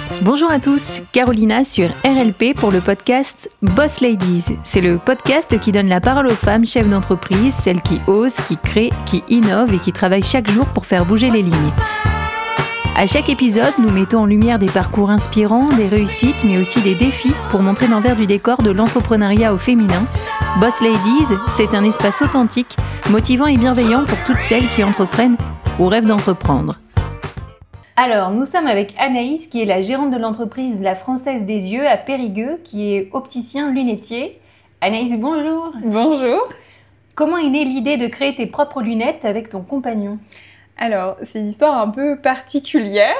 Bonjour à tous, Carolina sur RLP pour le podcast Boss Ladies. C'est le podcast qui donne la parole aux femmes chefs d'entreprise, celles qui osent, qui créent, qui innovent et qui travaillent chaque jour pour faire bouger les lignes. À chaque épisode, nous mettons en lumière des parcours inspirants, des réussites, mais aussi des défis pour montrer l'envers du décor de l'entrepreneuriat au féminin. Boss Ladies, c'est un espace authentique, motivant et bienveillant pour toutes celles qui entreprennent ou rêvent d'entreprendre. Alors, nous sommes avec Anaïs, qui est la gérante de l'entreprise La Française des Yeux à Périgueux, qui est opticien lunetier. Anaïs, bonjour. Bonjour. Comment est née l'idée de créer tes propres lunettes avec ton compagnon ? Alors, c'est une histoire un peu particulière.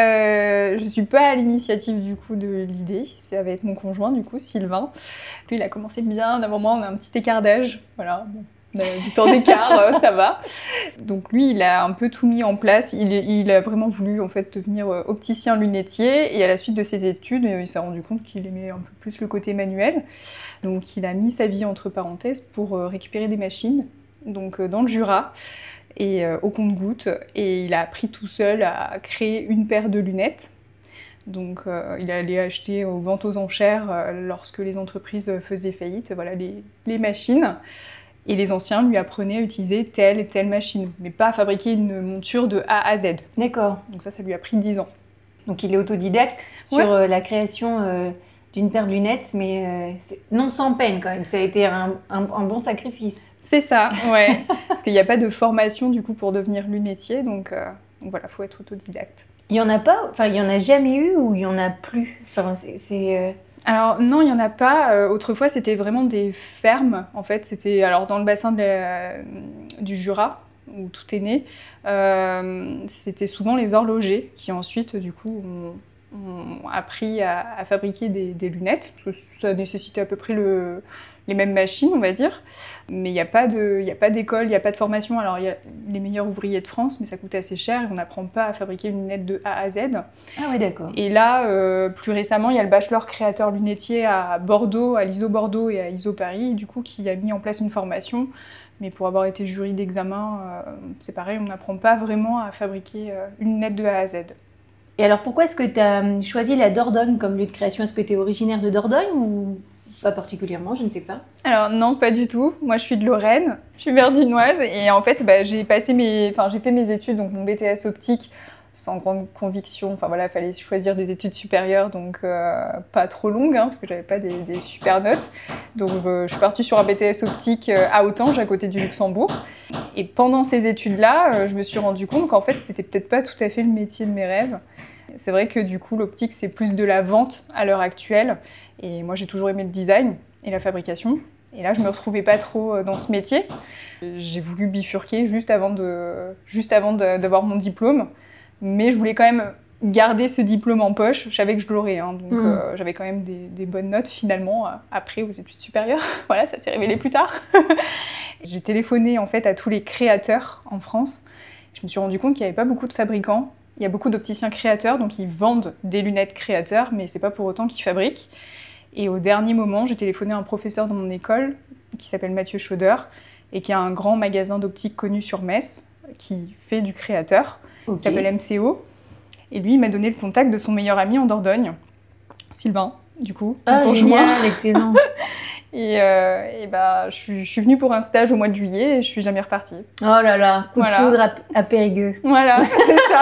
Je ne suis pas à l'initiative du coup de l'idée. C'est avec mon conjoint du coup, Sylvain. Lui, il a commencé bien. D'un moment, on a un petit écart d'âge. Voilà. Bon. On a du temps d'écart, ça va. Donc lui, il a un peu tout mis en place. Il a vraiment voulu en fait devenir opticien lunetier. Et à la suite de ses études, il s'est rendu compte qu'il aimait un peu plus le côté manuel. Donc il a mis sa vie entre parenthèses pour récupérer des machines. Donc dans le Jura et au compte-gouttes. Et il a appris tout seul à créer une paire de lunettes. Donc il allait acheter aux ventes aux enchères lorsque les entreprises faisaient faillite. Voilà les machines. Et les anciens lui apprenaient à utiliser telle et telle machine, mais pas à fabriquer une monture de A à Z. D'accord. Donc ça lui a pris 10 ans. Donc il est autodidacte sur la création d'une paire de lunettes, mais non sans peine quand même. Ça a été un bon sacrifice. C'est ça, ouais. Parce qu'il n'y a pas de formation du coup pour devenir lunetier, donc voilà, faut être autodidacte. Il y en a pas, enfin il y en a jamais eu ou il y en a plus. Enfin Alors non, il n'y en a pas. Autrefois, c'était vraiment des fermes. En fait, c'était alors dans le bassin du Jura, où tout est né. C'était souvent les horlogers qui ensuite, du coup, ont appris à fabriquer des lunettes. Parce que ça nécessitait à peu près les mêmes machines, on va dire. Mais il n'y a pas d'école, il n'y a pas de formation. Alors, il y a les meilleurs ouvriers de France, mais ça coûtait assez cher et on n'apprend pas à fabriquer une lunette de A à Z. Ah oui, d'accord. Et là, plus récemment, il y a le bachelor créateur lunetier à Bordeaux, à l'ISO Bordeaux et à ISO Paris, du coup, qui a mis en place une formation. Mais pour avoir été jury d'examen, c'est pareil, on n'apprend pas vraiment à fabriquer une lunette de A à Z. Et alors, pourquoi est-ce que tu as choisi la Dordogne comme lieu de création ? Est-ce que tu es originaire de Dordogne ou pas particulièrement, je ne sais pas. Alors non, pas du tout. Moi, je suis de Lorraine, je suis verdunoise et en fait, j'ai fait mes études, donc mon BTS optique, sans grande conviction. Enfin voilà, il fallait choisir des études supérieures, donc pas trop longues, parce que j'avais pas des super notes. Donc je suis partie sur un BTS optique à Autange, à côté du Luxembourg. Et pendant ces études-là, je me suis rendu compte qu'en fait, c'était peut-être pas tout à fait le métier de mes rêves. C'est vrai que du coup, l'optique, c'est plus de la vente à l'heure actuelle. Et moi, j'ai toujours aimé le design et la fabrication. Et là, je me retrouvais pas trop dans ce métier. J'ai voulu bifurquer juste avant d'avoir mon diplôme. Mais je voulais quand même garder ce diplôme en poche. Je savais que je l'aurais. Donc j'avais quand même des bonnes notes finalement après aux études supérieures. Voilà, ça s'est révélé plus tard. J'ai téléphoné en fait à tous les créateurs en France. Je me suis rendu compte qu'il n'y avait pas beaucoup de fabricants. Il y a beaucoup d'opticiens créateurs, donc ils vendent des lunettes créateurs, mais c'est pas pour autant qu'ils fabriquent. Et au dernier moment, j'ai téléphoné à un professeur dans mon école, qui s'appelle Mathieu Chaudeur, et qui a un grand magasin d'optique connu sur Metz, qui fait du créateur, qui s'appelle MCO. Et lui, il m'a donné le contact de son meilleur ami en Dordogne, Sylvain, du coup. Ah, génial, excellent. Et je suis venue pour un stage au mois de juillet et je suis jamais repartie. Oh là là, coup de foudre à Périgueux. Voilà, c'est ça.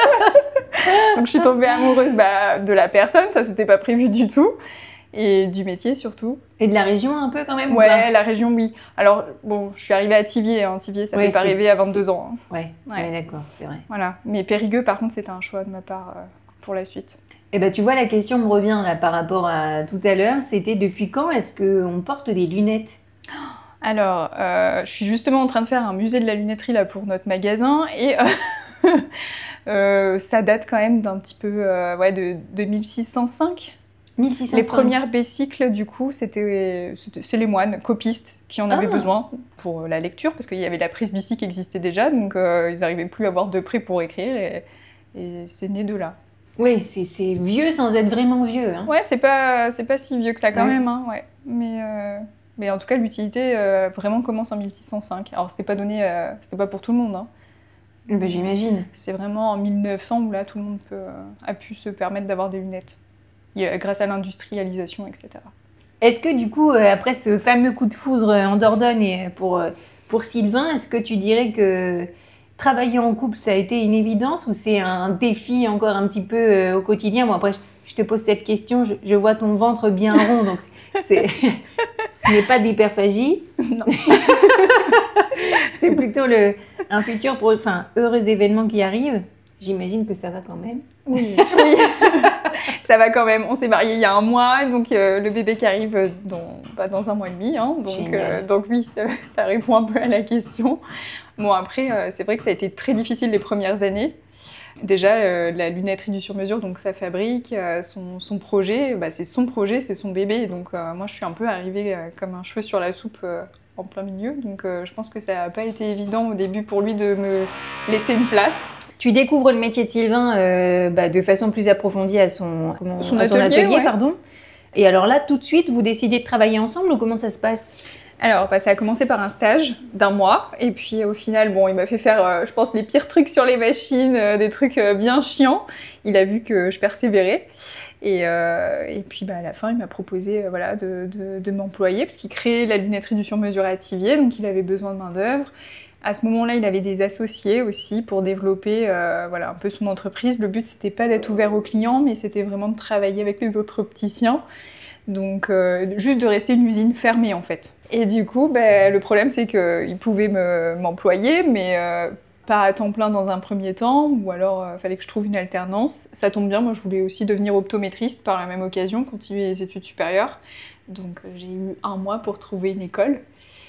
Donc je suis tombée amoureuse de la personne, ça c'était pas prévu du tout, et du métier surtout. Et de la région un peu quand même ? Ouais, la région, oui. Alors bon, je suis arrivée à Thiviers, Thiviers ça fait pas rêver à 22 ans. Ouais, d'accord, c'est vrai. Voilà, mais Périgueux par contre c'était un choix de ma part pour la suite. Eh ben, tu vois, la question me revient là par rapport à tout à l'heure. C'était depuis quand est-ce qu'on porte des lunettes ? Alors, je suis justement en train de faire un musée de la lunetterie là, pour notre magasin et ça date quand même d'un petit peu de 1605. 1605. Les premières bécycles, du coup, c'est les moines copistes qui en avaient besoin pour la lecture parce qu'il y avait la presbytie qui existait déjà, donc ils n'arrivaient plus à avoir de prêt pour écrire et c'est né de là. Oui, c'est vieux sans être vraiment vieux. Ouais, c'est pas si vieux que ça quand même. Ouais. Mais en tout cas, l'utilité vraiment commence en 1605. Alors, c'était pas pour tout le monde. Ben, j'imagine. C'est vraiment en 1900 où là, tout le monde a pu se permettre d'avoir des lunettes, grâce à l'industrialisation, etc. Est-ce que du coup, après ce fameux coup de foudre en Dordogne et pour Sylvain, est-ce que tu dirais que travailler en couple, ça a été une évidence ou c'est un défi encore un petit peu au quotidien? Bon, après, je te pose cette question, je vois ton ventre bien rond, donc ce n'est pas d'hyperphagie. Non. C'est plutôt un futur heureux événement qui arrive. J'imagine que ça va quand même. Oui. Ça va quand même. On s'est mariés il y a 1 mois, donc le bébé qui arrive dans 1 mois et demi. Hein, donc oui, ça répond un peu à la question. Bon, après, c'est vrai que ça a été très difficile les premières années. Déjà, la lunetterie du sur-mesure, donc ça fabrique son projet. C'est son projet, c'est son bébé. Donc moi, je suis un peu arrivée comme un cheveu sur la soupe en plein milieu. Donc je pense que ça n'a pas été évident au début pour lui de me laisser une place. Tu découvres le métier de Sylvain de façon plus approfondie à son atelier, ouais. pardon. Et alors là, tout de suite, vous décidez de travailler ensemble ou comment ça se passe? Alors, ça a commencé par un stage d'1 mois. Et puis, au final, il m'a fait faire, je pense, les pires trucs sur les machines, des trucs bien chiants. Il a vu que je persévérais. Et puis, à la fin, il m'a proposé de m'employer parce qu'il créait la lunetterie du sur-mesure à Thiviers. Donc, il avait besoin de main-d'œuvre. À ce moment-là, il avait des associés aussi pour développer un peu son entreprise. Le but, c'était pas d'être ouvert aux clients, mais c'était vraiment de travailler avec les autres opticiens. Donc, juste de rester une usine fermée, en fait. Et du coup, le problème, c'est qu'il pouvait m'employer, mais pas à temps plein dans un premier temps, ou alors il fallait que je trouve une alternance. Ça tombe bien, moi, je voulais aussi devenir optométriste par la même occasion, continuer les études supérieures. Donc, j'ai eu 1 mois pour trouver une école.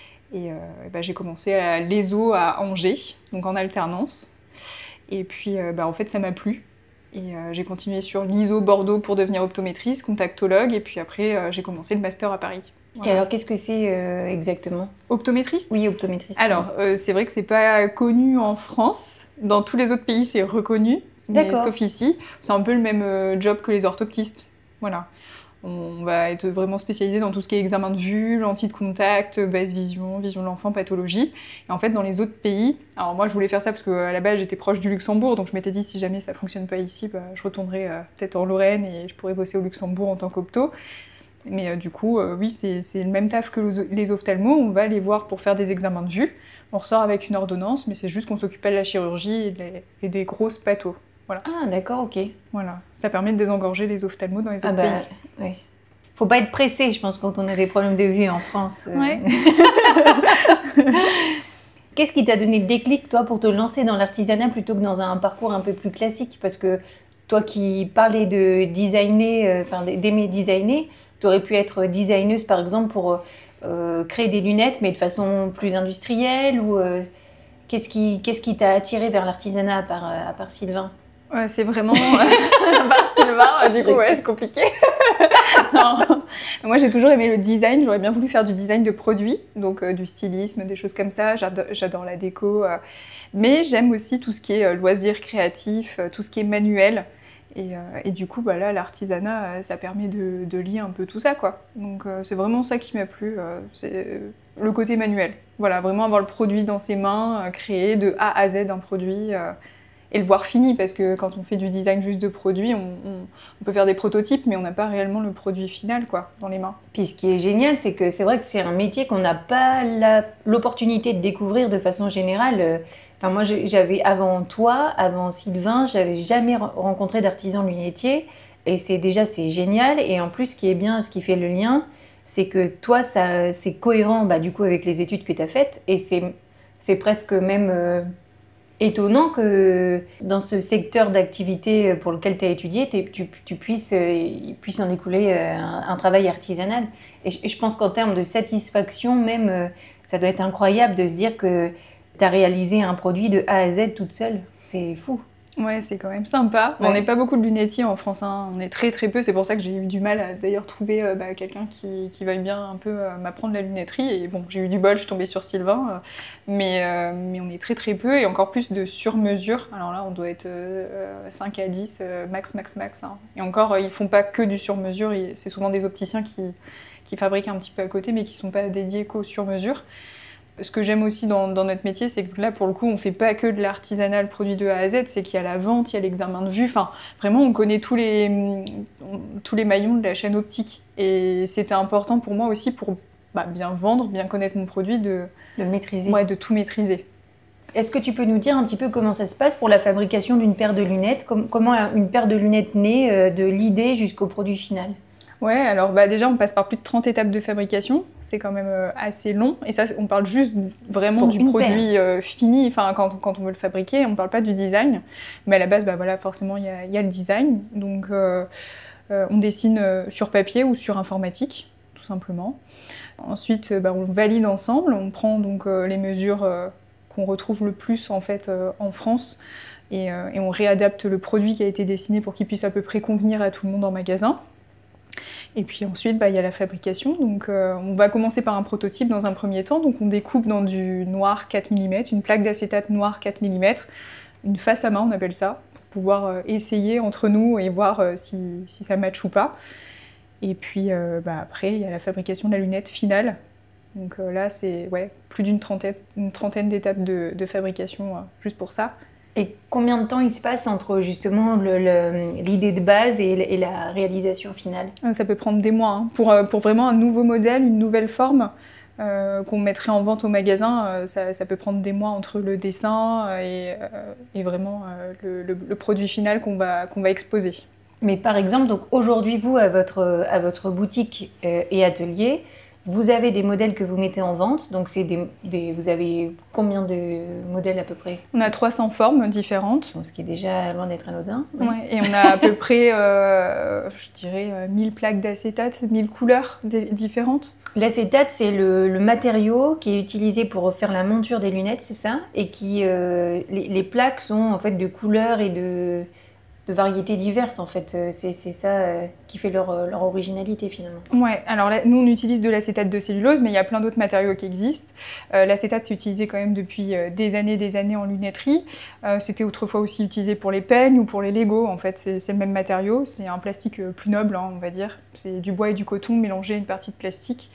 Et j'ai commencé à l'ESO à Angers, donc en alternance. Et puis, en fait, ça m'a plu. Et j'ai continué sur l'ISO Bordeaux pour devenir optométriste, contactologue. Et puis après, j'ai commencé le master à Paris. Voilà. Et alors, qu'est-ce que c'est exactement? Optométriste ? Oui, optométriste. Alors, c'est vrai que c'est pas connu en France. Dans tous les autres pays, c'est reconnu. D'accord. Mais sauf ici. C'est un peu le même job que les orthoptistes. Voilà. On va être vraiment spécialisé dans tout ce qui est examen de vue, lentilles de contact, basse vision, vision de l'enfant, pathologie. Et en fait, dans les autres pays, alors moi je voulais faire ça parce qu'à la base j'étais proche du Luxembourg, donc je m'étais dit si jamais ça fonctionne pas ici, je retournerai peut-être en Lorraine et je pourrais bosser au Luxembourg en tant qu'opto. Mais du coup, oui, c'est le même taf que les ophtalmos, on va les voir pour faire des examens de vue. On ressort avec une ordonnance, mais c'est juste qu'on s'occupe pas de la chirurgie et des grosses pathos. Voilà. Ah, d'accord, ok. Voilà, ça permet de désengorger les ophtalmos dans les autres pays. Ouais. Faut pas être pressé, je pense, quand on a des problèmes de vue en France. Ouais. Qu'est-ce qui t'a donné le déclic, toi, pour te lancer dans l'artisanat plutôt que dans un parcours un peu plus classique? Parce que toi qui parlais de designer, d'aimer designer, tu aurais pu être designeuse, par exemple, pour créer des lunettes, mais de façon plus industrielle ou qu'est-ce qui t'a attiré vers l'artisanat à part Sylvain? Ouais, c'est vraiment par Sylvain, du coup, ouais, c'est compliqué. Non. Moi, j'ai toujours aimé le design. J'aurais bien voulu faire du design de produits, donc du stylisme, des choses comme ça. J'adore la déco. Mais j'aime aussi tout ce qui est loisirs créatifs, tout ce qui est manuel. Et du coup, là, l'artisanat, ça permet de lier un peu tout ça, quoi. Donc, c'est vraiment ça qui m'a plu. C'est le côté manuel. Voilà, vraiment avoir le produit dans ses mains, créer de A à Z un produit. Et le voir fini, parce que quand on fait du design juste de produits, on peut faire des prototypes, mais on n'a pas réellement le produit final, quoi, dans les mains. Puis ce qui est génial, c'est que c'est vrai que c'est un métier qu'on n'a pas l'opportunité de découvrir de façon générale. Moi, avant Sylvain, j'avais jamais rencontré d'artisan lunetier, et c'est génial. Et en plus, ce qui est bien, ce qui fait le lien, c'est que toi, c'est cohérent, du coup, avec les études que tu as faites, et c'est presque même étonnant que dans ce secteur d'activité pour lequel tu as étudié, il puisse en découler un travail artisanal. Et je pense qu'en termes de satisfaction, même, ça doit être incroyable de se dire que tu as réalisé un produit de A à Z toute seule. C'est fou. Ouais, c'est quand même sympa. Ouais. On n'est pas beaucoup de lunetiers en France, hein. On est très très peu. C'est pour ça que j'ai eu du mal à d'ailleurs trouver quelqu'un qui veuille bien un peu m'apprendre la lunetterie. Et bon, j'ai eu du bol, je suis tombée sur Sylvain. Mais on est très très peu et encore plus de sur-mesure. Alors là, on doit être 5 à 10 max. Hein. Et encore, ils font pas que du sur-mesure. C'est souvent des opticiens qui fabriquent un petit peu à côté, mais qui sont pas dédiés qu'au sur-mesure. Ce que j'aime aussi dans notre métier, c'est que là, pour le coup, on fait pas que de l'artisanat, le produit de A à Z, c'est qu'il y a la vente, il y a l'examen de vue, enfin, vraiment, on connaît tous les maillons de la chaîne optique. Et c'était important pour moi aussi pour bien vendre, bien connaître mon produit, de le maîtriser. Ouais, de tout maîtriser. Est-ce que tu peux nous dire un petit peu comment ça se passe pour la fabrication d'une paire de lunettes? Comment une paire de lunettes naît de l'idée jusqu'au produit final? Ouais, alors déjà, on passe par plus de 30 étapes de fabrication. C'est quand même assez long. Et ça, on parle juste vraiment du produit fini. Enfin, quand on veut le fabriquer, on ne parle pas du design. Mais à la base, forcément, il y a le design. Donc, on dessine sur papier ou sur informatique, tout simplement. Ensuite, on valide ensemble. On prend donc les mesures qu'on retrouve le plus en fait en France. Et on réadapte le produit qui a été dessiné pour qu'il puisse à peu près convenir à tout le monde en magasin. Et puis ensuite, il y a la fabrication. Donc, on va commencer par un prototype dans un premier temps. Donc, on découpe dans du noir 4 mm, une plaque d'acétate noir 4 mm, une face à main, on appelle ça, pour pouvoir essayer entre nous et voir si ça matche ou pas. Et puis, après, il y a la fabrication de la lunette finale. Donc là, c'est plus d'une trentaine d'étapes de fabrication juste pour ça. Et combien de temps il se passe entre justement l'idée de base et la réalisation finale? Ça peut prendre des mois. Pour vraiment un nouveau modèle, une nouvelle forme qu'on mettrait en vente au magasin, ça peut prendre des mois entre le dessin et vraiment le produit final qu'on va exposer. Mais par exemple, donc aujourd'hui, vous, à votre boutique et atelier, vous avez des modèles que vous mettez en vente, donc vous avez combien de modèles à peu près? On a 300 formes différentes. Donc, ce qui est déjà loin d'être anodin. Oui. Ouais, et on a à peu près, je dirais, 1000 plaques d'acétate, 1000 couleurs différentes. L'acétate, c'est le matériau qui est utilisé pour faire la monture des lunettes, c'est ça? Et les plaques sont en fait de couleurs et de variétés diverses en fait. C'est ça qui fait leur originalité finalement. Ouais, alors là, nous on utilise de l'acétate de cellulose, mais il y a plein d'autres matériaux qui existent. L'acétate c'est utilisé quand même depuis des années en lunetterie. C'était autrefois aussi utilisé pour les peignes ou pour les Legos en fait. C'est le même matériau, c'est un plastique plus noble on va dire. C'est du bois et du coton mélangé à une partie de plastique.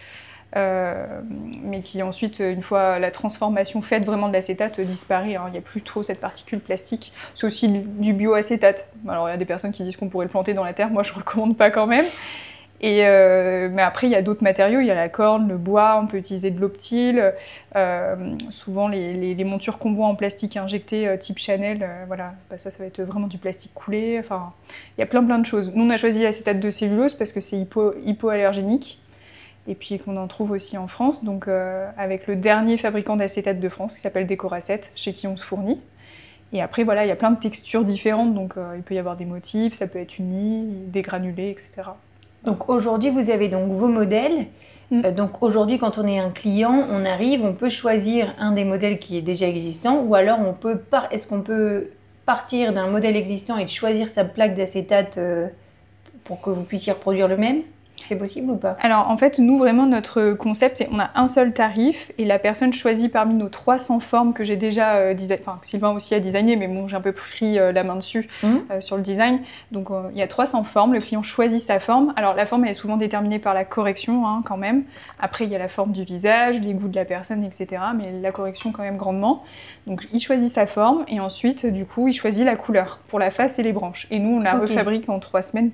Mais qui ensuite, une fois la transformation faite vraiment de l'acétate, disparaît. Il n'y a plus trop cette particule plastique. C'est aussi du bioacétate. Alors il y a des personnes qui disent qu'on pourrait le planter dans la terre, moi je ne recommande pas quand même. Mais après il y a d'autres matériaux, il y a la corne, le bois, on peut utiliser de l'optile. Souvent les montures qu'on voit en plastique injecté type Chanel, ça va être vraiment du plastique coulé. Enfin, il y a plein de choses. Nous on a choisi l'acétate de cellulose parce que c'est hypoallergénique. Et puis qu'on en trouve aussi en France, donc avec le dernier fabricant d'acétate de France qui s'appelle Décoracète, chez qui on se fournit. Et après, il y a plein de textures différentes, donc il peut y avoir des motifs, ça peut être uni, des granulés, etc. Donc aujourd'hui, vous avez donc vos modèles. Donc aujourd'hui, quand on est un client, on arrive, on peut choisir un des modèles qui est déjà existant, ou alors est-ce qu'on peut partir d'un modèle existant et choisir sa plaque d'acétate pour que vous puissiez reproduire le même ? C'est possible ou pas? Alors en fait, nous vraiment notre concept, c'est on a un seul tarif et la personne choisit parmi nos 300 formes que j'ai déjà designé, enfin Sylvain aussi a designé, mais bon j'ai un peu pris la main dessus sur le design. Donc il y a 300 formes, le client choisit sa forme. Alors la forme elle est souvent déterminée par la correction quand même. Après il y a la forme du visage, les goûts de la personne, etc. Mais la correction quand même grandement. Donc il choisit sa forme et ensuite du coup il choisit la couleur pour la face et les branches. Et nous on la refabrique en 3 semaines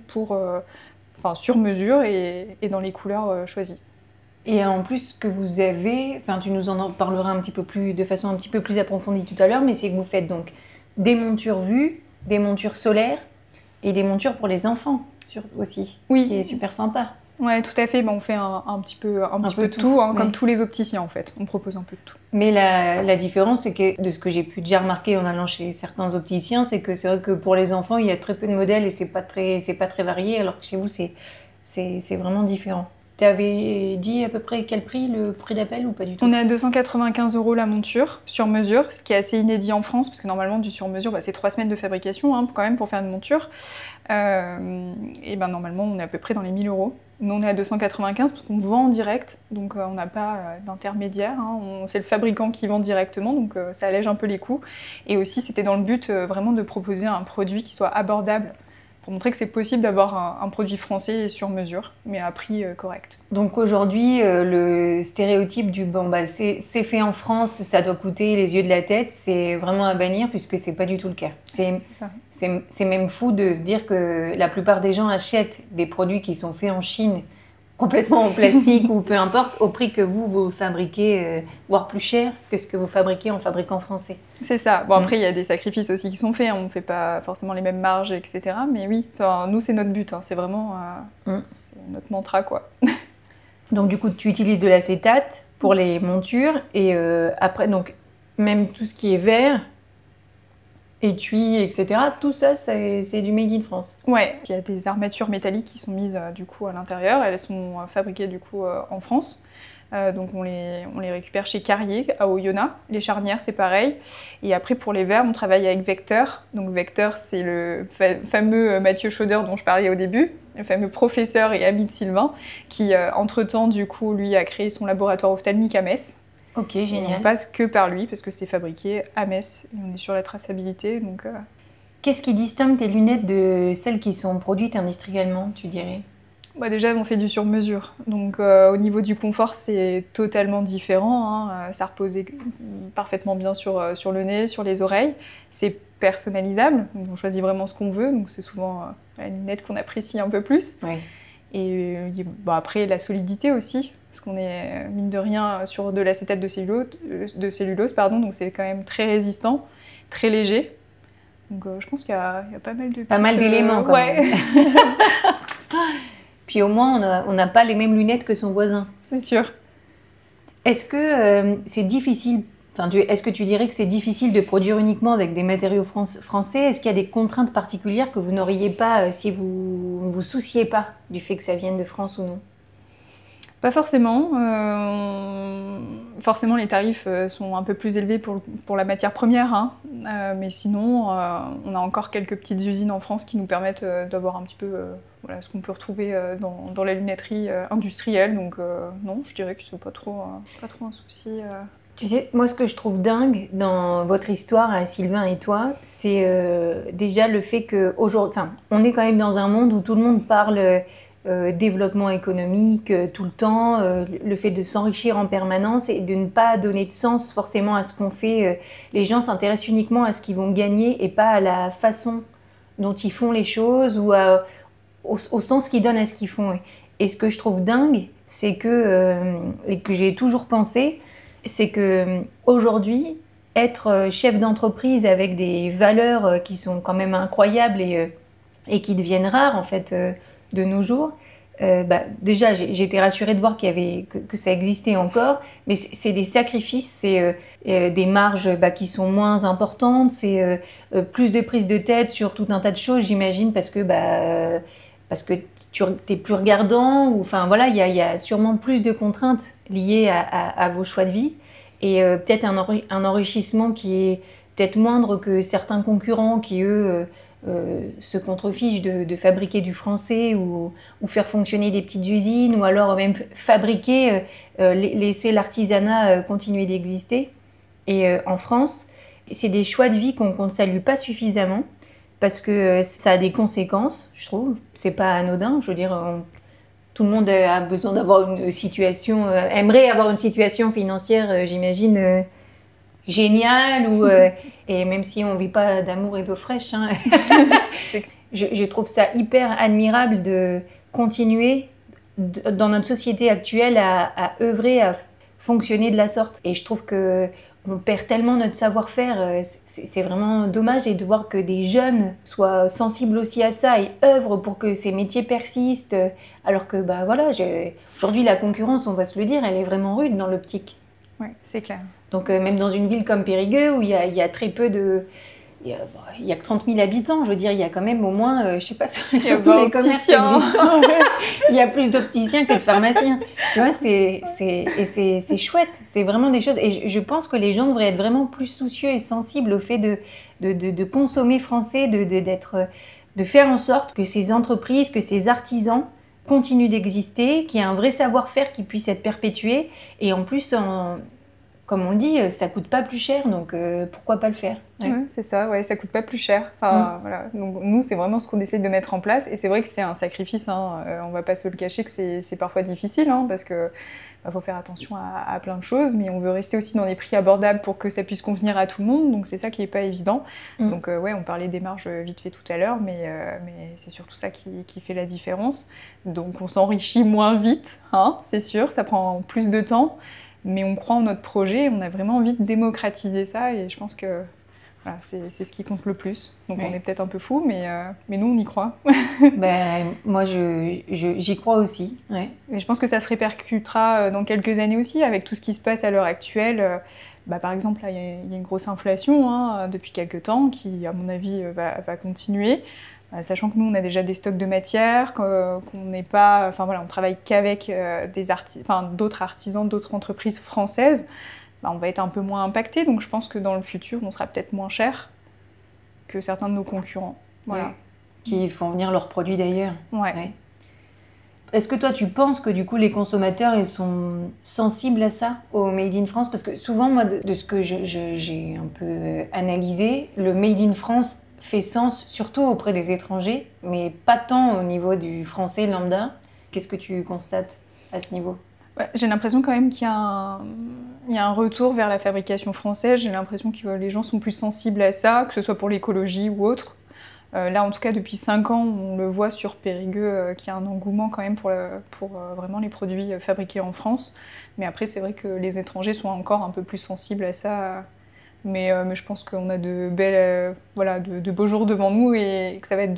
sur mesure et dans les couleurs choisies. Et en plus, ce que vous avez, tu nous en parleras de façon un petit peu plus approfondie tout à l'heure, mais c'est que vous faites donc des montures vues, des montures solaires et des montures pour les enfants aussi, ce qui est super sympa. Ouais, tout à fait. On fait un petit peu de tout, comme tous les opticiens en fait. On propose un peu de tout. Mais la différence, c'est que de ce que j'ai pu déjà remarquer en allant chez certains opticiens, c'est que c'est vrai que pour les enfants, il y a très peu de modèles et c'est pas très varié, alors que chez vous, c'est vraiment différent. Tu avais dit à peu près quel prix, le prix d'appel ou pas du tout? On est à 295 € la monture, sur mesure, ce qui est assez inédit en France, parce que normalement, du sur mesure, c'est 3 semaines de fabrication quand même pour faire une monture. Et normalement, on est à peu près dans les 1000 €. Nous, on est à 295 parce qu'on vend en direct, donc on n'a pas d'intermédiaire. C'est le fabricant qui vend directement, donc ça allège un peu les coûts. Et aussi, c'était dans le but vraiment de proposer un produit qui soit abordable. pour montrer que c'est possible d'avoir un produit français et sur mesure, mais à prix correct. Donc aujourd'hui, le stéréotype du c'est fait en France, ça doit coûter les yeux de la tête, c'est vraiment à bannir puisque c'est pas du tout le cas. C'est même fou de se dire que la plupart des gens achètent des produits qui sont faits en Chine, complètement en plastique ou peu importe, au prix que vous fabriquez, voire plus cher que ce que vous fabriquez en fabriquant français. C'est ça. Bon, après, il y a des sacrifices aussi qui sont faits. On ne fait pas forcément les mêmes marges, etc. Mais oui, nous, c'est notre but. C'est vraiment c'est notre mantra, quoi. Donc, du coup, tu utilises de l'acétate pour les montures. Et après, donc, même tout ce qui est verre, étui, etc., tout ça, c'est du made in France. Ouais. Il y a des armatures métalliques qui sont mises, du coup, à l'intérieur. Elles sont fabriquées, du coup, en France. Donc on les récupère chez Carrier à Oyonnax. Les charnières, c'est pareil. Et après, pour les verres, on travaille avec Vecteur. Donc Vecteur, c'est le fameux Mathieu Chaudeur dont je parlais au début, le fameux professeur et ami de Sylvain, qui, entre-temps, du coup, lui, a créé son laboratoire ophtalmique à Metz. Ok, génial. Et on passe que par lui, parce que c'est fabriqué à Metz. Et on est sur la traçabilité, donc... Qu'est-ce qui distingue tes lunettes de celles qui sont produites industriellement, tu dirais ? Déjà, on fait du sur-mesure. Donc, au niveau du confort, c'est totalement différent. Ça repose parfaitement bien sur le nez, sur les oreilles. C'est personnalisable. Donc, on choisit vraiment ce qu'on veut. Donc, c'est souvent la lunette qu'on apprécie un peu plus. Ouais. Et après, la solidité aussi. Parce qu'on est, mine de rien, sur de l'acétate de cellulose, donc c'est quand même très résistant, très léger. Donc, je pense qu'il y a pas mal de Pas mal d'éléments, quand même. Puis au moins, on n'a pas les mêmes lunettes que son voisin. C'est sûr. Est-ce que c'est difficile, est-ce que tu dirais que c'est difficile de produire uniquement avec des matériaux français ? Est-ce qu'il y a des contraintes particulières que vous n'auriez pas si vous ne vous souciez pas du fait que ça vienne de France ou non ? Pas forcément. Forcément, les tarifs sont un peu plus élevés pour la matière première. Mais sinon, on a encore quelques petites usines en France qui nous permettent d'avoir un petit peu ce qu'on peut retrouver dans la lunetterie industrielle. Donc non, je dirais que c'est pas trop un souci. Tu sais, moi, ce que je trouve dingue dans votre histoire, Sylvain et toi, c'est déjà le fait qu'aujourd'hui, on est quand même dans un monde où tout le monde parle développement économique tout le temps, le fait de s'enrichir en permanence et de ne pas donner de sens forcément à ce qu'on fait. Les gens s'intéressent uniquement à ce qu'ils vont gagner et pas à la façon dont ils font les choses ou au sens qu'ils donnent à ce qu'ils font. Et ce que je trouve dingue, c'est et que j'ai toujours pensé, c'est que aujourd'hui, être chef d'entreprise avec des valeurs qui sont quand même incroyables et qui deviennent rares en fait de nos jours, déjà j'ai été rassurée de voir que ça existait encore, mais c'est des sacrifices, c'est des marges qui sont moins importantes, c'est plus de prise de tête sur tout un tas de choses, j'imagine, parce que tu n'es plus regardant, il y a sûrement plus de contraintes liées à vos choix de vie, et peut-être un enrichissement qui est peut-être moindre que certains concurrents qui, eux, se contrefichent de fabriquer du français ou faire fonctionner des petites usines, ou alors même fabriquer, laisser l'artisanat continuer d'exister. Et en France, c'est des choix de vie qu'on ne salue pas suffisamment, parce que ça a des conséquences, je trouve. C'est pas anodin, je veux dire, tout le monde a besoin d'avoir une situation, aimerait avoir une situation financière, j'imagine, géniale, et même si on ne vit pas d'amour et d'eau fraîche, je trouve ça hyper admirable de continuer dans notre société actuelle à œuvrer, à fonctionner de la sorte. Et je trouve qu'on perd tellement notre savoir-faire, c'est vraiment dommage, et de voir que des jeunes soient sensibles aussi à ça et œuvrent pour que ces métiers persistent, alors que aujourd'hui la concurrence, on va se le dire, elle est vraiment rude dans l'optique. Oui, c'est clair. Donc même dans une ville comme Périgueux, où il y a très peu de... Il y a que 30 000 habitants, je veux dire, il y a quand même au moins, je sais pas, sur tous les commerces existants, il y a plus d'opticiens que de pharmaciens. Tu vois, c'est chouette, c'est vraiment des choses. Et je pense que les gens devraient être vraiment plus soucieux et sensibles au fait de consommer français, de faire en sorte que ces entreprises, que ces artisans continuent d'exister, qu'il y ait un vrai savoir-faire qui puisse être perpétué, et en plus comme on le dit, ça coûte pas plus cher, donc pourquoi pas le faire? Ouais, c'est ça, ouais, ça coûte pas plus cher. Enfin, voilà. Donc, nous, c'est vraiment ce qu'on essaie de mettre en place. Et c'est vrai que c'est un sacrifice, hein. On va pas se le cacher que c'est parfois difficile, hein, parce que faut faire attention à plein de choses, mais on veut rester aussi dans des prix abordables pour que ça puisse convenir à tout le monde. Donc c'est ça qui est pas évident. Donc ouais, on parlait des marges vite fait tout à l'heure, mais c'est surtout ça qui fait la différence. Donc on s'enrichit moins vite, hein, c'est sûr, ça prend plus de temps. Mais on croit en notre projet, on a vraiment envie de démocratiser ça et je pense que voilà, c'est ce qui compte le plus. Donc on est peut-être un peu fou, mais nous on y croit. Moi j'y crois aussi. Ouais. Et je pense que ça se répercutera dans quelques années aussi avec tout ce qui se passe à l'heure actuelle. Par exemple, il y a une grosse inflation hein, depuis quelques temps qui, à mon avis, va continuer. Sachant que nous, on a déjà des stocks de matières, qu'on n'est pas, enfin voilà, on travaille qu'avec d'autres artisans, d'autres entreprises françaises, on va être un peu moins impacté. Donc je pense que dans le futur, on sera peut-être moins cher que certains de nos concurrents. Voilà. Ouais. Qui font venir leurs produits d'ailleurs. Ouais. Est-ce que toi, tu penses que du coup, les consommateurs ils sont sensibles à ça, au Made in France? Parce que souvent, moi, de ce que j'ai un peu analysé, le Made in France fait sens, surtout auprès des étrangers, mais pas tant au niveau du français lambda. Qu'est-ce que tu constates à ce niveau? J'ai l'impression quand même qu'il y a un retour vers la fabrication française. J'ai l'impression que les gens sont plus sensibles à ça, que ce soit pour l'écologie ou autre. Là, en tout cas, depuis 5 ans, on le voit sur Périgueux, qu'il y a un engouement quand même pour vraiment les produits fabriqués en France. Mais après, c'est vrai que les étrangers sont encore un peu plus sensibles à ça. Mais je pense qu'on a de beaux jours devant nous et que ça va être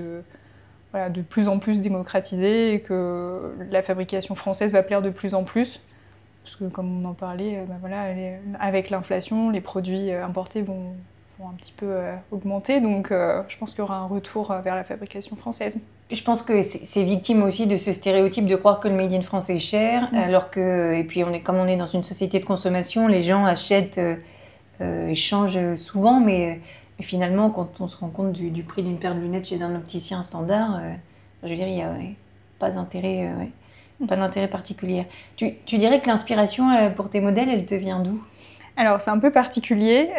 de plus en plus démocratisé et que la fabrication française va plaire de plus en plus. Parce que comme on en parlait, avec l'inflation, les produits importés vont un petit peu augmenter. Donc je pense qu'il y aura un retour vers la fabrication française. Je pense que c'est victime aussi de ce stéréotype de croire que le Made in France est cher, alors que, et puis comme on est dans une société de consommation, les gens achètent, échangent souvent, mais finalement, quand on se rend compte du prix d'une paire de lunettes chez un opticien standard, je veux dire, il n'y a pas d'intérêt, pas d'intérêt particulier. Tu dirais que l'inspiration pour tes modèles, elle te vient d'où? Alors, c'est un peu particulier.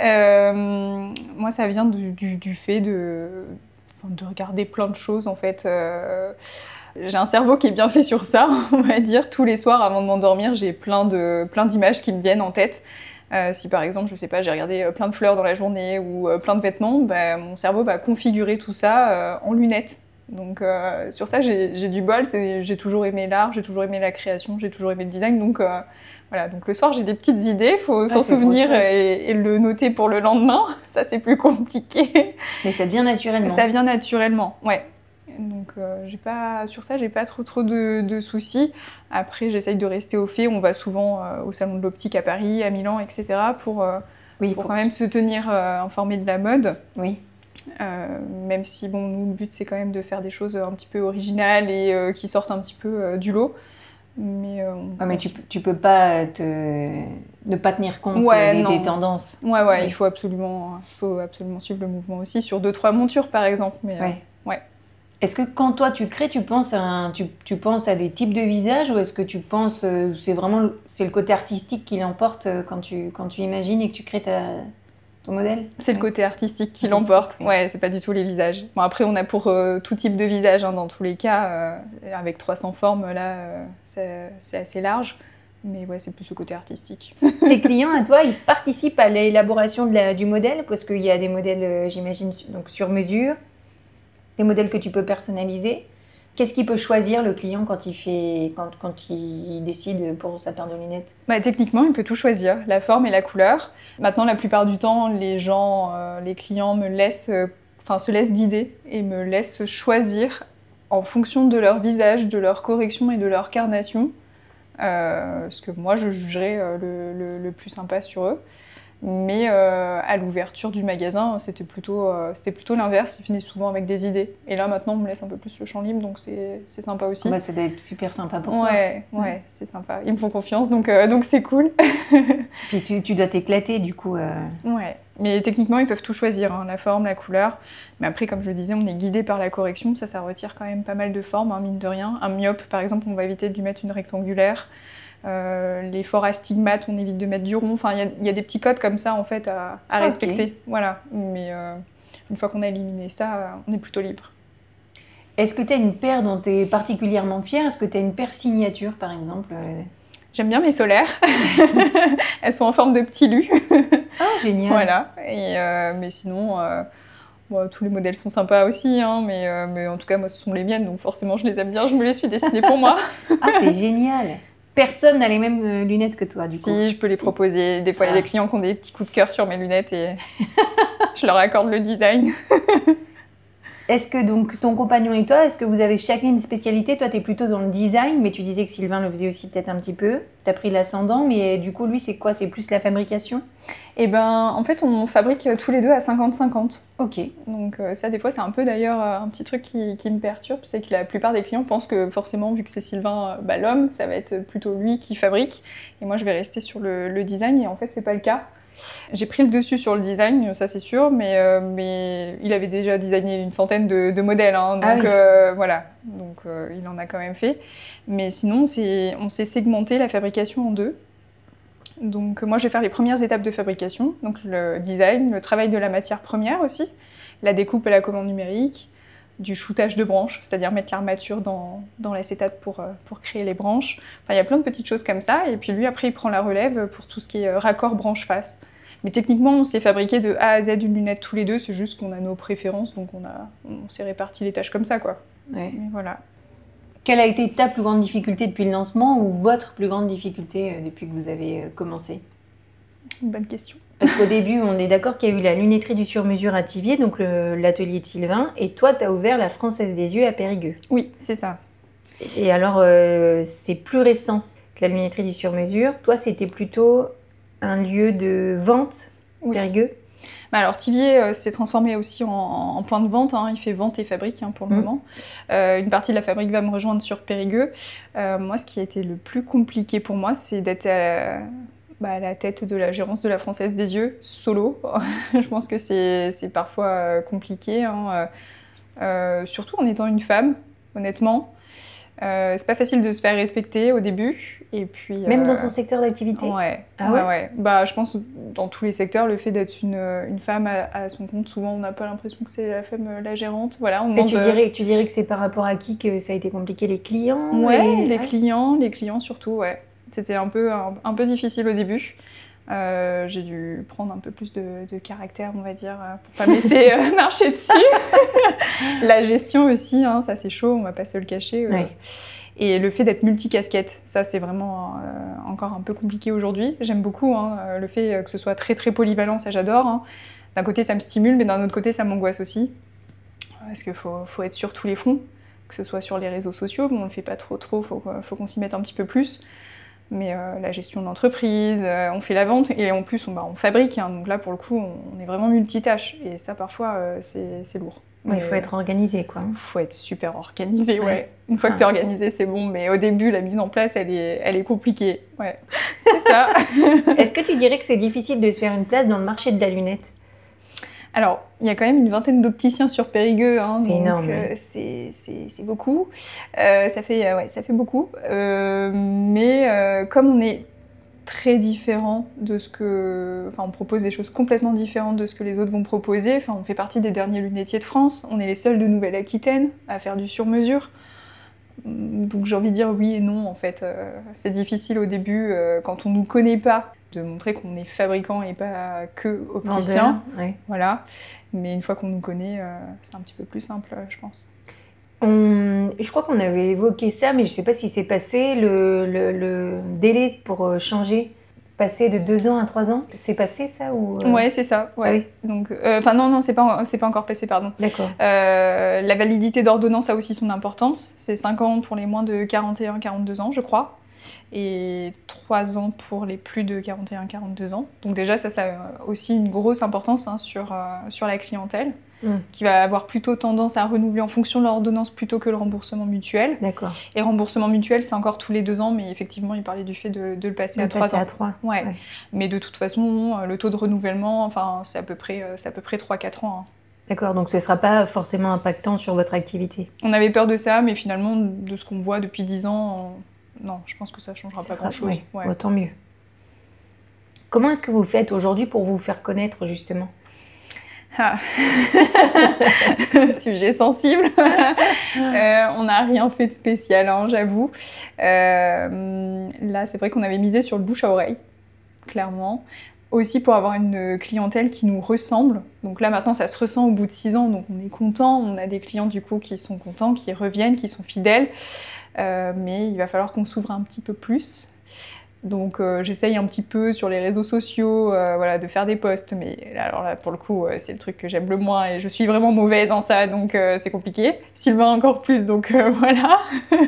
Moi, ça vient du fait de regarder plein de choses, en fait. J'ai un cerveau qui est bien fait sur ça, on va dire. Tous les soirs, avant de m'endormir, j'ai plein d'images qui me viennent en tête. Si par exemple, je sais pas, j'ai regardé plein de fleurs dans la journée ou plein de vêtements, mon cerveau va configurer tout ça en lunettes. Donc sur ça, j'ai du bol. J'ai toujours aimé l'art, j'ai toujours aimé la création, j'ai toujours aimé le design. Donc voilà, donc le soir, j'ai des petites idées, il faut s'en souvenir et le noter pour le lendemain. Ça, c'est plus compliqué. Mais ça vient naturellement. Ça vient naturellement, ouais. Donc sur ça, j'ai pas trop de soucis. Après, j'essaye de rester au fait. On va souvent au salon de l'optique à Paris, à Milan, etc. pour quand même se tenir informé de la mode. Oui. Même si, nous, le but, c'est quand même de faire des choses un petit peu originales et qui sortent un petit peu du lot. Mais tu peux pas ne pas tenir compte des tendances. Ouais. Il faut absolument suivre le mouvement aussi sur 2-3 montures, par exemple. Mais, ouais. Est-ce que quand toi tu crées, tu penses à des types de visages ou est-ce que tu penses c'est le côté artistique qui l'emporte quand tu imagines et que tu crées ton modèle? C'est le côté artistique qui l'emporte. Ouais, c'est pas du tout les visages. Bon, après, on a pour tout type de visage dans tous les cas. Avec 300 formes, là, c'est assez large. Mais ouais, c'est plus le côté artistique. Tes clients, à toi, ils participent à l'élaboration du modèle parce qu'il y a des modèles, j'imagine, donc sur mesure. Des modèles que tu peux personnaliser. Qu'est-ce qu'il peut choisir le client quand il décide pour sa paire de lunettes? Techniquement, il peut tout choisir, la forme et la couleur. Maintenant, la plupart du temps, les clients se laissent guider et me laissent choisir en fonction de leur visage, de leur correction et de leur carnation, ce que moi je jugerais le plus sympa sur eux. Mais à l'ouverture du magasin, c'était plutôt l'inverse. Ils venaient souvent avec des idées. Et là, maintenant, on me laisse un peu plus le champ libre, donc c'est sympa aussi. Ça doit être super sympa pour toi. Ouais, c'est sympa. Ils me font confiance, donc c'est cool. Puis tu dois t'éclater, du coup. Ouais, mais techniquement, ils peuvent tout choisir, hein, la forme, la couleur. Mais après, comme je le disais, on est guidé par la correction. Ça retire quand même pas mal de formes, hein, mine de rien. Un myope, par exemple, on va éviter de lui mettre une rectangulaire. Les forts astigmates, on évite de mettre du rond. Enfin, il y a des petits codes comme ça en fait à respecter. Voilà. Mais une fois qu'on a éliminé ça, on est plutôt libre. Est-ce que tu as une paire dont tu es particulièrement fière? Est-ce que tu as une paire signature, par exemple? J'aime bien mes solaires. Elles sont en forme de petits lus. Ah, génial. Voilà. Mais sinon, tous les modèles sont sympas aussi. Hein, mais en tout cas, moi, ce sont les miennes. Donc forcément, je les aime bien. Je me les suis dessinées pour moi. Ah, c'est génial. Personne n'a les mêmes lunettes que toi, du coup. Si, je peux les proposer. Des fois, il y a des clients qui ont des petits coups de cœur sur mes lunettes et je leur accorde le design. Est-ce que donc ton compagnon et toi, est-ce que vous avez chacun une spécialité? Toi, tu es plutôt dans le design, mais tu disais que Sylvain le faisait aussi peut-être un petit peu. Tu as pris l'ascendant, mais du coup, lui, c'est quoi? C'est plus la fabrication? Eh ben, en fait, on fabrique tous les deux à 50-50. Ok. Donc ça, des fois, c'est un peu d'ailleurs un petit truc qui me perturbe, c'est que la plupart des clients pensent que forcément, vu que c'est Sylvain, l'homme, ça va être plutôt lui qui fabrique, et moi, je vais rester sur le design, et en fait, c'est pas le cas. J'ai pris le dessus sur le design, ça c'est sûr, mais il avait déjà designé une centaine de modèles, hein, donc voilà, donc il en a quand même fait. Mais sinon, on s'est segmenté la fabrication en deux. Donc moi, je vais faire les premières étapes de fabrication, donc le design, le travail de la matière première aussi, la découpe à la commande numérique, du shootage de branches, c'est-à-dire mettre l'armature dans l'acétate pour créer les branches. Enfin, il y a plein de petites choses comme ça, et puis lui, après, il prend la relève pour tout ce qui est raccord branche-face. Mais techniquement, on s'est fabriqué de A à Z une lunette tous les deux, c'est juste qu'on a nos préférences, donc on s'est réparti les tâches comme ça, quoi. Ouais. Mais voilà. Quelle a été ta plus grande difficulté depuis le lancement ou votre plus grande difficulté depuis que vous avez commencé? Une bonne question. Parce qu'au début, on est d'accord qu'il y a eu la lunetterie du sur-mesure à Thiviers, donc l'atelier de Sylvain, et toi, tu as ouvert la Française des Yeux à Périgueux. Oui, c'est ça. Et alors, c'est plus récent que la lunetterie du sur-mesure. Toi, c'était plutôt un lieu de vente, Périgueux? Alors Thiviers s'est transformé aussi en point de vente, hein. Il fait vente et fabrique pour le moment. Une partie de la fabrique va me rejoindre sur Périgueux. Moi, ce qui a été le plus compliqué pour moi, c'est d'être à la tête de la gérance de la Française des Yeux, solo. Je pense que c'est parfois compliqué, hein. Surtout en étant une femme, honnêtement. C'est pas facile de se faire respecter au début. Et puis, même dans ton secteur d'activité? Ouais. Ah ouais. Je pense dans tous les secteurs, le fait d'être une femme à son compte, souvent on n'a pas l'impression que c'est la femme la gérante. Voilà, on tu dirais que c'est par rapport à qui que ça a été compliqué? Les clients? Ouais, les clients surtout, ouais. C'était un peu difficile au début. J'ai dû prendre un peu plus de caractère, on va dire, pour pas me laisser marcher dessus. La gestion aussi, hein, ça c'est chaud, on va pas se le cacher. Ouais. Et le fait d'être multicasquette, ça c'est vraiment encore un peu compliqué aujourd'hui. J'aime beaucoup le fait que ce soit très très polyvalent, ça j'adore. Hein. D'un côté ça me stimule, mais d'un autre côté ça m'angoisse aussi. Parce qu'il faut être sur tous les fronts, que ce soit sur les réseaux sociaux, bon, on le fait pas trop, faut qu'on s'y mette un petit peu plus. Mais la gestion de l'entreprise, on fait la vente et en plus on fabrique, hein, donc là pour le coup on est vraiment multitâche et ça parfois c'est lourd. Ouais, il faut être organisé, quoi. Il faut être super organisé, ouais. Une fois que tu es organisé, c'est bon, mais au début la mise en place elle est compliquée. Ouais, c'est ça. Est-ce que tu dirais que c'est difficile de se faire une place dans le marché de la lunette? Alors, il y a quand même une vingtaine d'opticiens sur Périgueux. Hein, c'est donc, énorme. C'est beaucoup. Ça fait beaucoup. Mais comme on est très différent de ce que... Enfin, on propose des choses complètement différentes de ce que les autres vont proposer. Enfin, on fait partie des derniers lunetiers de France. On est les seuls de Nouvelle-Aquitaine à faire du sur-mesure. Donc j'ai envie de dire oui et non, en fait. C'est difficile au début, quand on ne nous connaît pas, de montrer qu'on est fabricant et pas que opticien. Ouais. Voilà. Mais une fois qu'on nous connaît, c'est un petit peu plus simple, je pense. Je crois qu'on avait évoqué ça, mais je ne sais pas si c'est passé, le délai pour changer, passer de 2 ans à 3 ans. C'est passé ça ou Ouais, c'est ça. Ouais. Ah oui. Donc, non, c'est pas encore passé, pardon. D'accord. La validité d'ordonnance a aussi son importance. C'est 5 ans pour les moins de 41-42 ans, je crois. Et 3 ans pour les plus de 41-42 ans. Donc déjà, ça a aussi une grosse importance sur la clientèle, qui va avoir plutôt tendance à renouveler en fonction de l'ordonnance plutôt que le remboursement mutuel. D'accord. Et remboursement mutuel, c'est encore tous les 2 ans, mais effectivement, il parlait du fait de le passer à 3 ans. À 3. Ouais. Mais de toute façon, le taux de renouvellement, c'est à peu près 3-4 ans. Hein. D'accord, donc ce ne sera pas forcément impactant sur votre activité. On avait peur de ça, mais finalement, de ce qu'on voit depuis 10 ans... non, je pense que ça changera pas sera, grand-chose. Oui, Ouais. tant mieux. Comment est-ce que vous faites aujourd'hui pour vous faire connaître, justement ? Ah. Sujet sensible. On n'a rien fait de spécial, hein, j'avoue. Là, c'est vrai qu'on avait misé sur le bouche à oreille, clairement. Aussi pour avoir une clientèle qui nous ressemble. Donc là, maintenant, ça se ressent au bout de 6 ans, donc on est content. On a des clients, du coup, qui sont contents, qui reviennent, qui sont fidèles. Mais il va falloir qu'on s'ouvre un petit peu plus. Donc j'essaye un petit peu sur les réseaux sociaux de faire des posts, mais alors là pour le coup c'est le truc que j'aime le moins et je suis vraiment mauvaise en ça, donc c'est compliqué. Sylvain encore plus, donc voilà.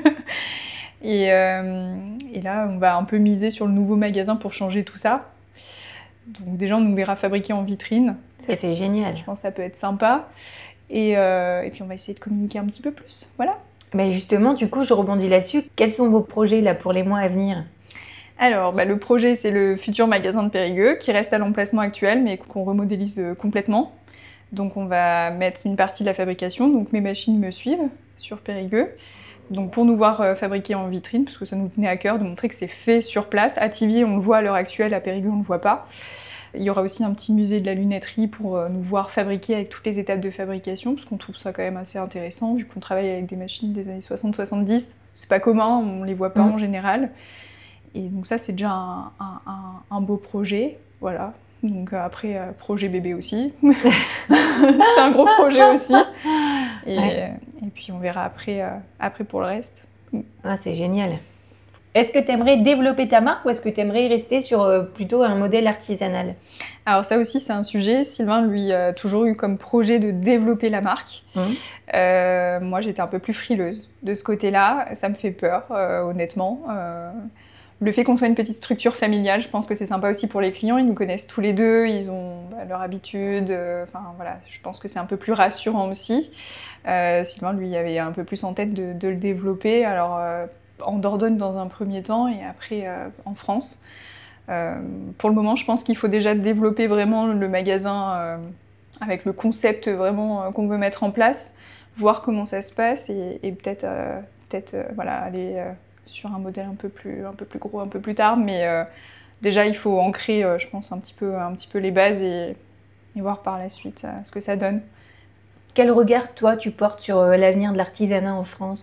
et là on va un peu miser sur le nouveau magasin pour changer tout ça. Donc déjà on nous verra fabriquer en vitrine. Ça c'est génial. Je pense que ça peut être sympa. Et puis on va essayer de communiquer un petit peu plus, voilà. Mais justement du coup je rebondis là-dessus. Quels sont vos projets là pour les mois à venir ? Alors, le projet, c'est le futur magasin de Périgueux, qui reste à l'emplacement actuel, mais qu'on remodélise complètement. Donc, on va mettre une partie de la fabrication. Donc, mes machines me suivent sur Périgueux. Donc, pour nous voir fabriquer en vitrine, parce que ça nous tenait à cœur de montrer que c'est fait sur place. À Thiviers, on le voit à l'heure actuelle, à Périgueux, on ne le voit pas. Il y aura aussi un petit musée de la lunetterie pour nous voir fabriquer avec toutes les étapes de fabrication, parce qu'on trouve ça quand même assez intéressant, vu qu'on travaille avec des machines des années 60-70. C'est pas commun, on les voit pas en général. Et donc ça, c'est déjà un beau projet, voilà. Donc après, projet bébé aussi. C'est un gros projet aussi. Et puis on verra après pour le reste. Ah, c'est génial. Est-ce que tu aimerais développer ta marque ou est-ce que tu aimerais rester sur plutôt un modèle artisanal ? Alors ça aussi, c'est un sujet. Sylvain, lui, a toujours eu comme projet de développer la marque. Moi, j'étais un peu plus frileuse de ce côté-là. Ça me fait peur, honnêtement. Le fait qu'on soit une petite structure familiale, je pense que c'est sympa aussi pour les clients. Ils nous connaissent tous les deux, ils ont leur habitude. Je pense que c'est un peu plus rassurant aussi. Sylvain, lui, avait un peu plus en tête de le développer. Alors, en Dordogne dans un premier temps et après en France. Pour le moment, je pense qu'il faut déjà développer vraiment le magasin avec le concept vraiment qu'on veut mettre en place, voir comment ça se passe et peut-être aller sur un modèle un peu plus gros un peu plus tard, mais déjà il faut ancrer je pense un petit peu les bases et voir par la suite ce que ça donne. Quel regard toi tu portes sur l'avenir de l'artisanat en France ?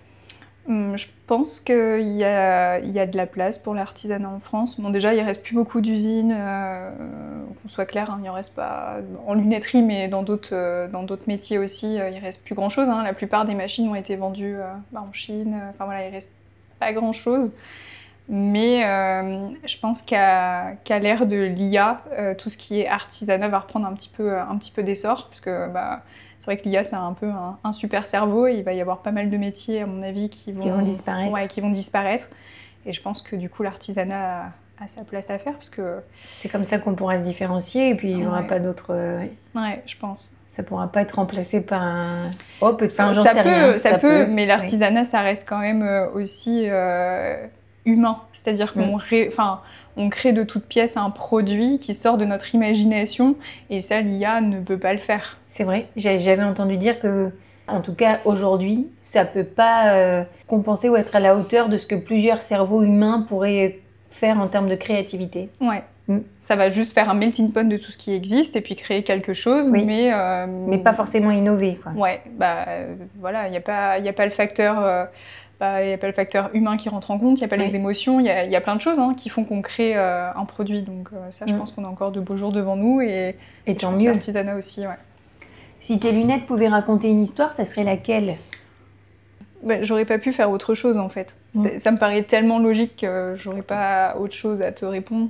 Je pense qu'il y a de la place pour l'artisanat en France. Bon, déjà, il ne reste plus beaucoup d'usines, qu'on soit clair, hein, il ne reste pas en lunetterie, mais dans d'autres métiers aussi, il ne reste plus grand-chose. Hein. La plupart des machines ont été vendues en Chine, il ne reste pas grand-chose. Mais je pense qu'à l'ère de l'IA, tout ce qui est artisanat va reprendre un petit peu d'essor, parce que c'est vrai que l'IA, c'est un peu un super cerveau, et il va y avoir pas mal de métiers, à mon avis, qui vont disparaître. Ouais, qui vont disparaître. Et je pense que du coup, l'artisanat a sa place à faire, parce que... C'est comme ça qu'on pourra se différencier, et puis il n'y aura pas d'autres... Ouais, je pense. Ça ne pourra pas être remplacé par un... Oh, j'en sais rien. Ça peut, mais l'artisanat, ça reste quand même aussi... humain, c'est-à-dire qu'on on crée de toutes pièces un produit qui sort de notre imagination, et ça, l'IA ne peut pas le faire. C'est vrai, j'avais entendu dire que, en tout cas aujourd'hui, ça peut pas compenser ou être à la hauteur de ce que plusieurs cerveaux humains pourraient faire en termes de créativité. Ouais. Ça va juste faire un melting pot de tout ce qui existe et puis créer quelque chose, mais pas forcément innover, quoi. Ouais, il n'y a pas le facteur... il n'y a pas le facteur humain qui rentre en compte, il n'y a pas les émotions, il y a plein de choses qui font qu'on crée un produit. Donc ça, je pense qu'on a encore de beaux jours devant nous. Et tant mieux. L'artisanat aussi, ouais. Si tes lunettes pouvaient raconter une histoire, ça serait laquelle ? J'aurais pas pu faire autre chose, en fait. Ça me paraît tellement logique que j'aurais pas autre chose à te répondre.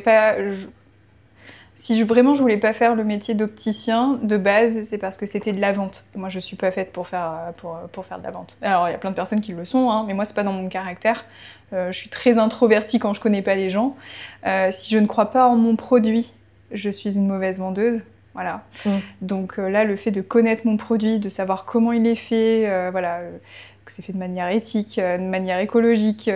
Si vraiment je voulais pas faire le métier d'opticien, de base, c'est parce que c'était de la vente. Et moi, je suis pas faite pour faire de la vente. Alors, il y a plein de personnes qui le sont, mais moi, c'est pas dans mon caractère. Je suis très introvertie quand je connais pas les gens. Si je ne crois pas en mon produit, je suis une mauvaise vendeuse. Voilà. Donc là, le fait de connaître mon produit, de savoir comment il est fait, que c'est fait de manière éthique, de manière écologique.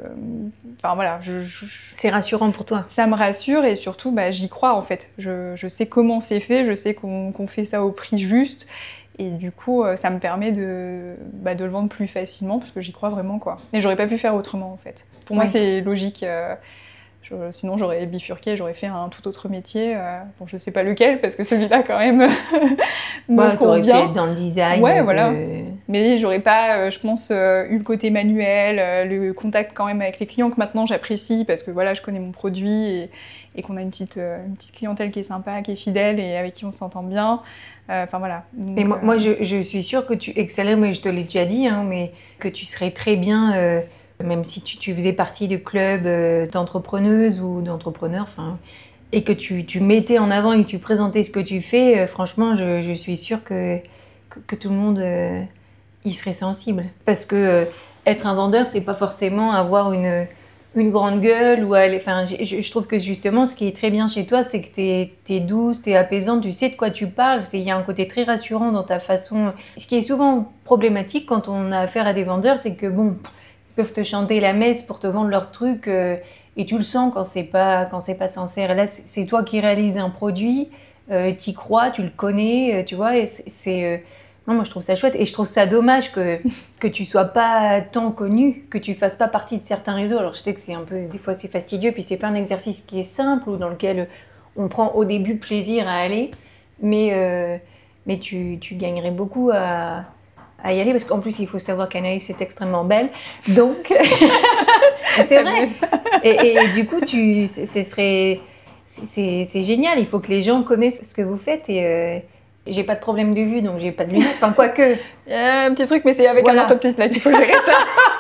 C'est rassurant pour toi. Ça me rassure et surtout, j'y crois en fait. Je sais comment c'est fait, je sais qu'on fait ça au prix juste Et du coup, ça me permet de le vendre plus facilement parce que j'y crois vraiment, quoi. Et j'aurais pas pu faire autrement, en fait. Pour moi, c'est logique. Sinon, j'aurais bifurqué, j'aurais fait un tout autre métier. Bon, je sais pas lequel, parce que celui-là, quand même, me t'aurais pu convient. être dans le design. Ouais, voilà. Mais j'aurais pas, je pense, eu le côté manuel, le contact quand même avec les clients que maintenant j'apprécie parce que voilà, je connais mon produit et qu'on a une petite clientèle qui est sympa, qui est fidèle et avec qui on s'entend bien. Enfin voilà. Donc, mais moi je suis sûre que tu excellerais, mais je te l'ai déjà dit, mais que tu serais très bien, même si tu faisais partie de clubs d'entrepreneuses ou d'entrepreneurs, et que tu mettais en avant et que tu présentais ce que tu fais, franchement, je suis sûre que tout le monde y serait sensible. Parce que être un vendeur, c'est pas forcément avoir une grande gueule ou je trouve que justement ce qui est très bien chez toi, c'est que t'es douce, t'es apaisante, tu sais de quoi tu parles, il y a un côté très rassurant dans ta façon. Ce qui est souvent problématique quand on a affaire à des vendeurs, c'est que bon, ils peuvent te chanter la messe pour te vendre leur truc et tu le sens quand c'est pas sincère. Et là, c'est toi qui réalises un produit, t'y crois, tu le connais, tu vois, et non, moi je trouve ça chouette et je trouve ça dommage que tu sois pas tant connu, que tu fasses pas partie de certains réseaux. Alors je sais que c'est un peu, des fois c'est fastidieux, puis c'est pas un exercice qui est simple ou dans lequel on prend au début plaisir à aller, mais tu gagnerais beaucoup à y aller parce qu'en plus il faut savoir qu'Anaïs est extrêmement belle, donc c'est vrai. Et du coup c'est génial. Il faut que les gens connaissent ce que vous faites et j'ai pas de problème de vue, donc j'ai pas de lunettes. Enfin, quoique. Un petit truc, mais c'est avec un orthoptiste là qu'il faut gérer ça.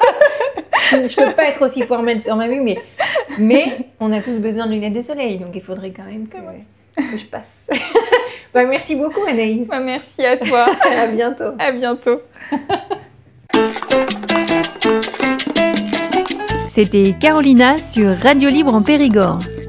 Je peux pas être aussi formelle sur ma vue, mais on a tous besoin de lunettes de soleil, donc il faudrait quand même que je passe. Merci beaucoup, Anaïs. Merci à toi. À bientôt. À bientôt. C'était Carolina sur Radio Libre en Périgord.